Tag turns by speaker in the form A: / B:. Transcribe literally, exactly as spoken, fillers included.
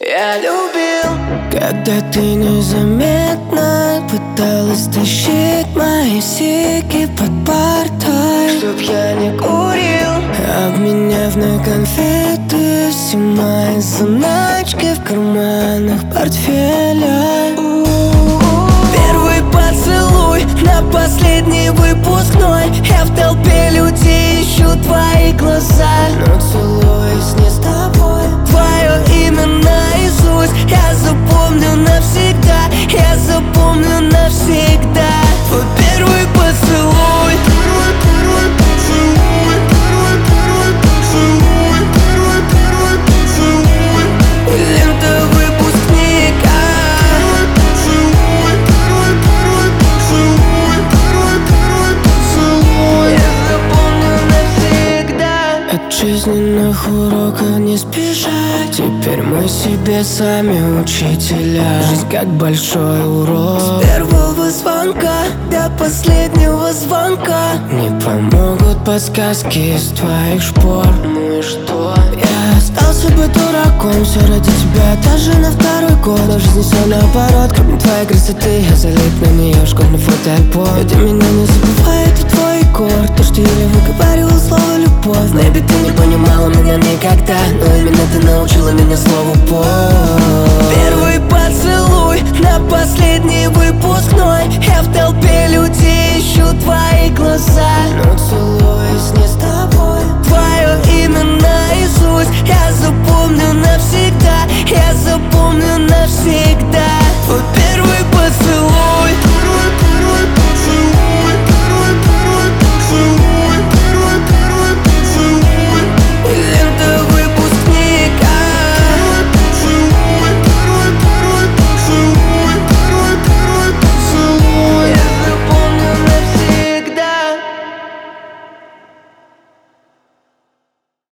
A: Я любил,
B: когда ты незаметно пыталась тащить мои сиги под партой,
A: чтоб я не курил,
B: обменяв на конфеты все мои заначки в карманах портфеля. Первый поцелуй на последний выпускной. Я в толпе людей ищу твои глаза, но целуюсь не с тобой. Твое имя наизусть я запомню навсегда. Я запомню навсегда. Твой первый поцелуй. Первый, первый поцелуй. Первый, первый поцелуй. Первый, первый поцелуй. Лента выпускника. Первый поцелуй. Первый, первый поцелуй. Первый, первый поцелуй. Я запомню навсегда. От жизненных уроков не спешать. Теперь мы себе сами учителя. Жизнь как большой урок. С первого звонка до последнего звонка не помогут подсказки из твоих шпор. Ну и что? Я остался бы дураком все ради тебя, даже на второй год. Но жизнь все наоборот, кроме твоей красоты я залип на нее школьный фотоальбом. Люди меня не забывают, и твой егор. То, что я выговаривал слово любовь. Maybe ты не понимала меня никогда, но именно ты научила меня слову пол. Первый поцелуй на последний выпускной. Я в толпе людей ищу твои глаза, но целую